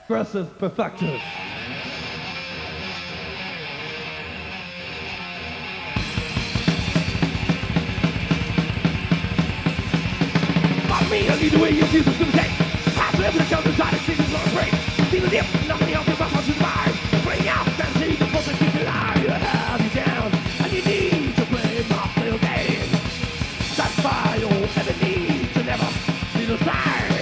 Aggressive Perfectors. Follow me, I lead the way, you feel the same. Pass whatever the counter side, I see this on a break. See the dip, nothing else, you're about to survive. Bring out fantasy, the force that keeps you alive. You have you down, and you need to play my little game. Satisfy your every need to never be the same.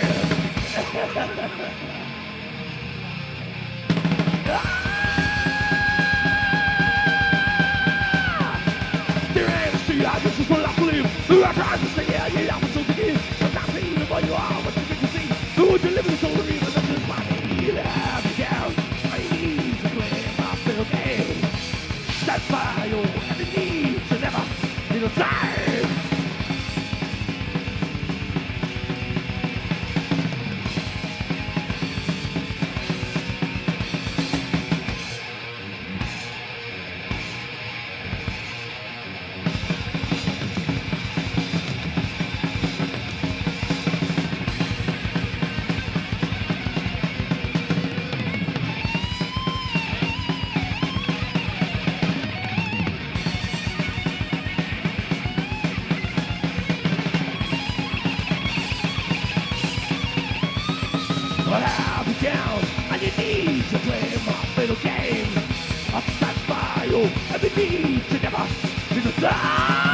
There ain't a sea, I just full of belief. Who are trying to say, yeah, you love it so to give. I'm not saying what you are, what you think you see. Who would deliver the soul of me, but that's just money. You have me down, I need to play my little game. Satisfy your every need to never be the same. But I'll be down, and you need to play my little game. I'll satisfy you, and you need to never be the same.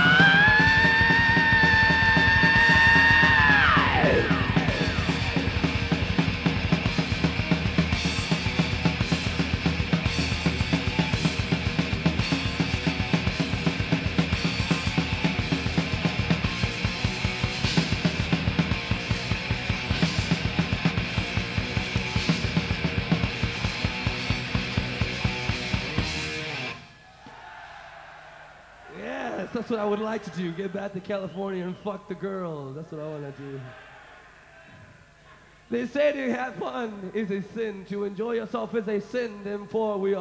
Yes, that's what I would like to do. Get back to California and fuck the girls. That's what I want to do. They say to have fun is a sin. To enjoy yourself is a sin. Therefore, we are.